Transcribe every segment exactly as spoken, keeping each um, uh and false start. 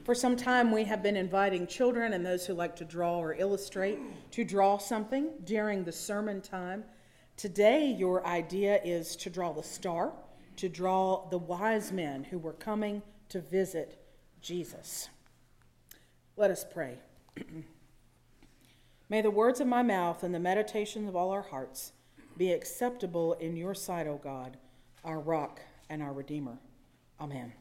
For some time, we have been inviting children and those who like to draw or illustrate to draw something during the sermon time. Today, your idea is to draw the star, to draw the wise men who were coming to visit Jesus. Let us pray. May the words of my mouth and the meditations of all our hearts be acceptable in your sight, O God, our rock and our Redeemer. Amen.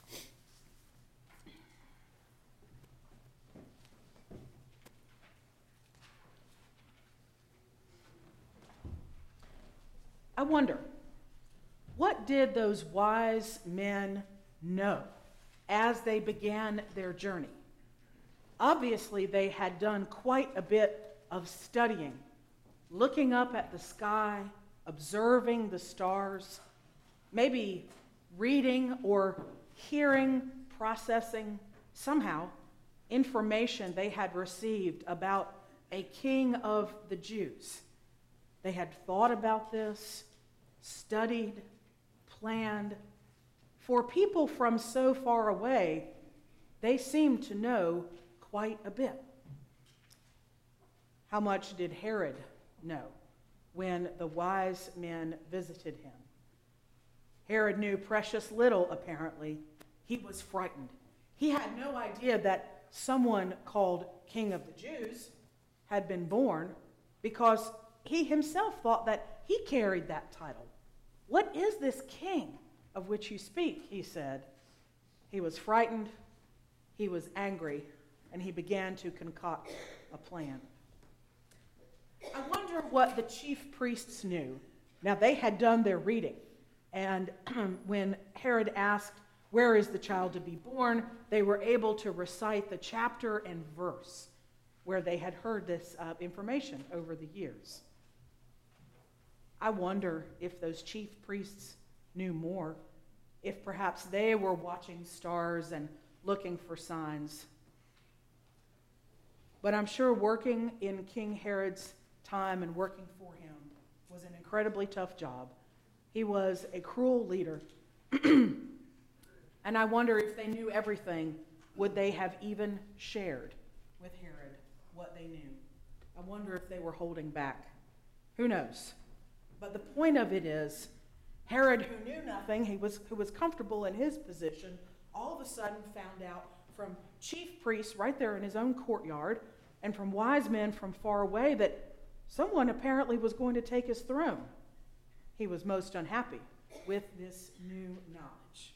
I wonder, what did those wise men know as they began their journey? Obviously, they had done quite a bit of studying, looking up at the sky, observing the stars, maybe reading or hearing, processing, somehow, information they had received about a king of the Jews. They had thought about this, studied, planned. For people from so far away, they seemed to know quite a bit. How much did Herod know when the wise men visited him? Herod knew precious little, apparently. He was frightened. He had no idea that someone called King of the Jews had been born, because he himself thought that he carried that title. What is this king of which you speak? He said. He was frightened, he was angry, and he began to concoct a plan. I wonder what the chief priests knew. Now, they had done their reading, and when Herod asked, "Where is the child to be born?" they were able to recite the chapter and verse where they had heard this uh, information over the years. I wonder if those chief priests knew more, if perhaps they were watching stars and looking for signs. But I'm sure working in King Herod's time and working for him was an incredibly tough job. He was a cruel leader. And I wonder if they knew everything, would they have even shared with Herod what they knew? I wonder if they were holding back. Who knows? But the point of it is, Herod, who knew nothing, he was, who was comfortable in his position, all of a sudden found out from chief priests right there in his own courtyard and from wise men from far away that someone apparently was going to take his throne. He was most unhappy with this new knowledge.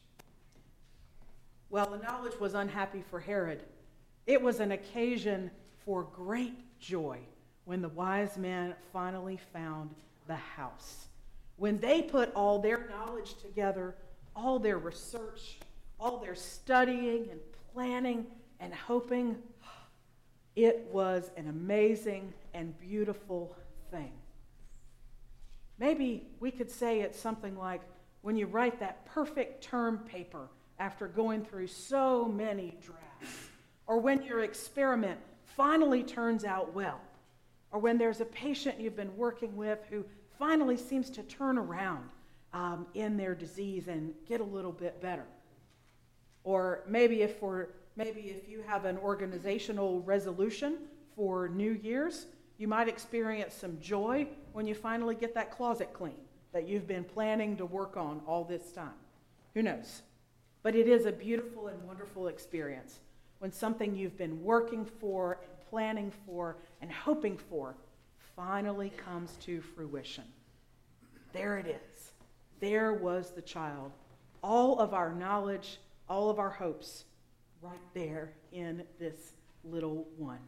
Well, the knowledge was unhappy for Herod. It was an occasion for great joy when the wise men finally found the house. When they put all their knowledge together, all their research, all their studying and planning and hoping, it was an amazing and beautiful thing. Maybe we could say it's something like when you write that perfect term paper after going through so many drafts, or when your experiment finally turns out well, or when there's a patient you've been working with who finally seems to turn around um, in their disease and get a little bit better. Or maybe if for maybe if you have an organizational resolution for New Year's, you might experience some joy when you finally get that closet clean that you've been planning to work on all this time. Who knows? But it is a beautiful and wonderful experience when something you've been working for and planning for and hoping for finally comes to fruition. There it is. There was the child. All of our knowledge, all of our hopes, right there in this little one.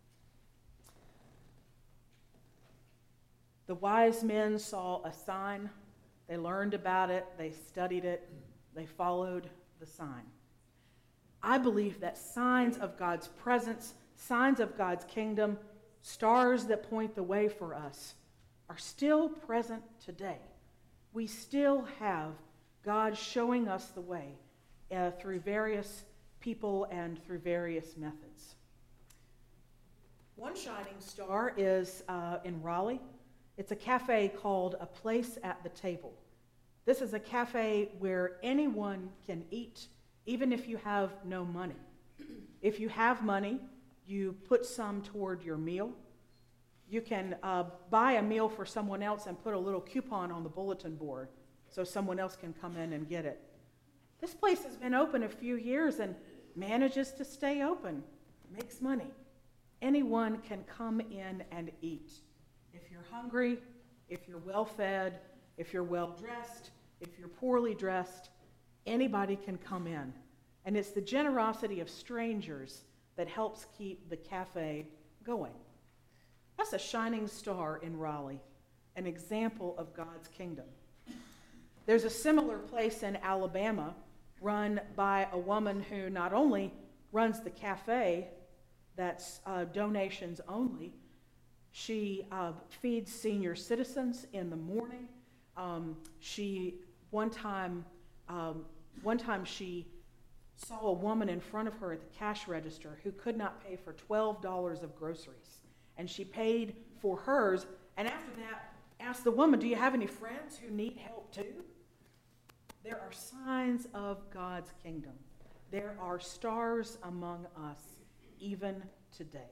The wise men saw a sign. They learned about it. They studied it. They followed the sign. I believe that signs of God's presence, signs of God's kingdom, stars that point the way for us are still present today. We still have God showing us the way uh, through various people and through various methods. One shining star is uh, in Raleigh. It's a cafe called A Place at the Table. This is a cafe where anyone can eat, even if you have no money. If you have money, you put some toward your meal. You can uh, buy a meal for someone else and put a little coupon on the bulletin board so someone else can come in and get it. This place has been open a few years and manages to stay open, makes money. Anyone can come in and eat. If you're hungry, if you're well-fed, if you're well-dressed, if you're poorly dressed, anybody can come in. And it's the generosity of strangers that helps keep the cafe going. That's a shining star in Raleigh, an example of God's kingdom. There's a similar place in Alabama run by a woman who not only runs the cafe, that's uh, donations only, she uh, feeds senior citizens in the morning. Um, she, one time, um, one time she saw a woman in front of her at the cash register who could not pay for twelve dollars of groceries. And she paid for hers, and after that, asked the woman, do you have any friends who need help too? There are signs of God's kingdom. There are stars among us, even today.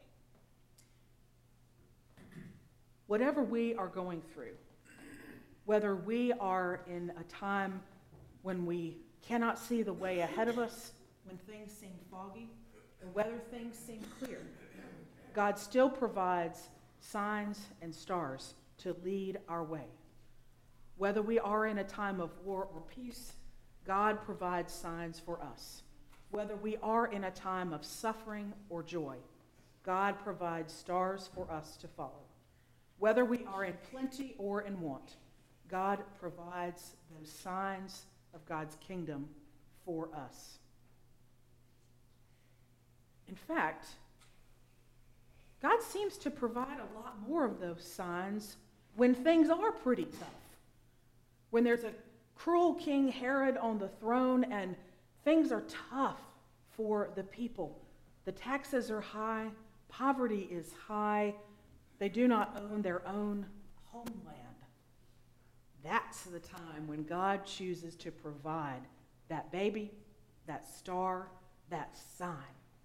Whatever we are going through, whether we are in a time when we cannot see the way ahead of us, when things seem foggy, or whether things seem clear, God still provides signs and stars to lead our way. Whether we are in a time of war or peace, God provides signs for us. Whether we are in a time of suffering or joy, God provides stars for us to follow. Whether we are in plenty or in want, God provides those signs of God's kingdom for us. In fact, God seems to provide a lot more of those signs when things are pretty tough. When there's a cruel King Herod on the throne and things are tough for the people. The taxes are high, poverty is high, they do not own their own homeland. That's the time when God chooses to provide that baby, that star, that sign.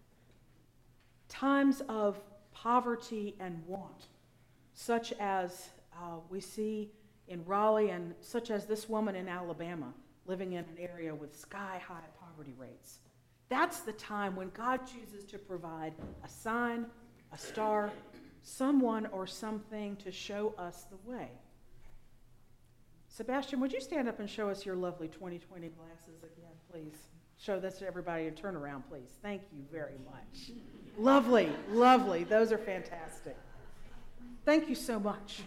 Times of poverty and want, such as uh, we see in Raleigh and such as this woman in Alabama living in an area with sky-high poverty rates. That's the time when God chooses to provide a sign, a star, someone or something to show us the way. Sebastian, would you stand up and show us your lovely twenty twenty glasses again, please? Show this to everybody and turn around, please. Thank you very much. Lovely, lovely. Those are fantastic. Thank you so much.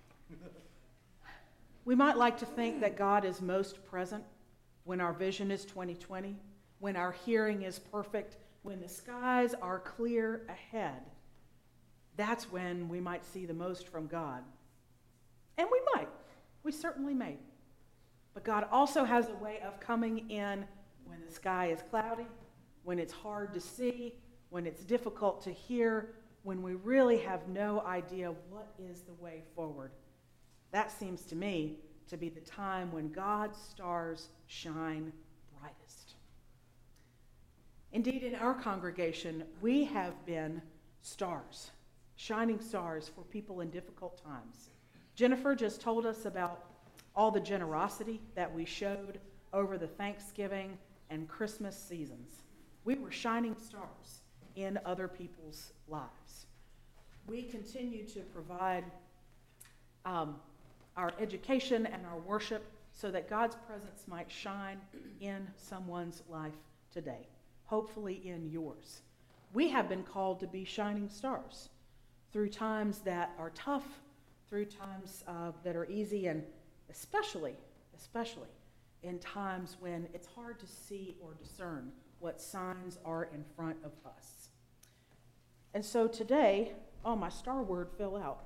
We might like to think that God is most present when our vision is twenty twenty, when our hearing is perfect, when the skies are clear ahead. That's when we might see the most from God. And we might. We certainly may. But God also has a way of coming in when the sky is cloudy, when it's hard to see, when it's difficult to hear, when we really have no idea what is the way forward. That seems to me to be the time when God's stars shine brightest. Indeed, in our congregation, we have been stars, shining stars for people in difficult times. Jennifer just told us about all the generosity that we showed over the Thanksgiving and Christmas seasons. We were shining stars in other people's lives. We continue to provide um, our education and our worship so that God's presence might shine in someone's life today, hopefully in yours. We have been called to be shining stars through times that are tough, through times uh, that are easy, and especially, especially in times when it's hard to see or discern what signs are in front of us. And so today, oh, my star word fell out.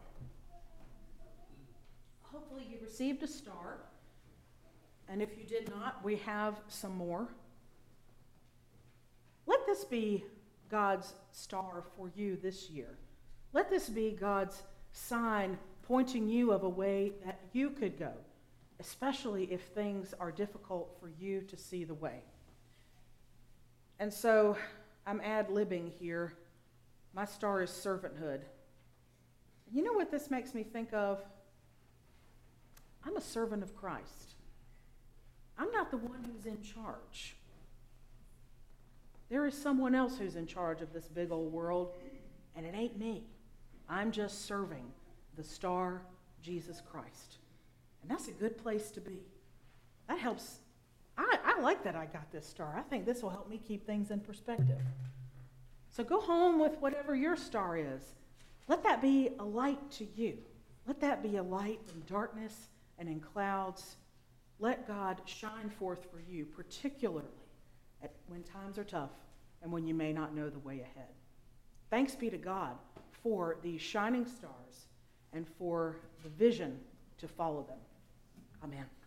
Hopefully you received a star, and if you did not, we have some more. Let this be God's star for you this year. Let this be God's sign pointing you of a way that you could go, especially if things are difficult for you to see the way. And so I'm ad-libbing here. My star is servanthood. You know what this makes me think of? I'm a servant of Christ. I'm not the one who's in charge. There is someone else who's in charge of this big old world, and it ain't me. I'm just serving the star, Jesus Christ. And that's a good place to be. That helps. I, I like that I got this star. I think this will help me keep things in perspective. So go home with whatever your star is. Let that be a light to you. Let that be a light in darkness and in clouds. Let God shine forth for you, particularly at, when times are tough and when you may not know the way ahead. Thanks be to God for these shining stars and for the vision to follow them. Amen.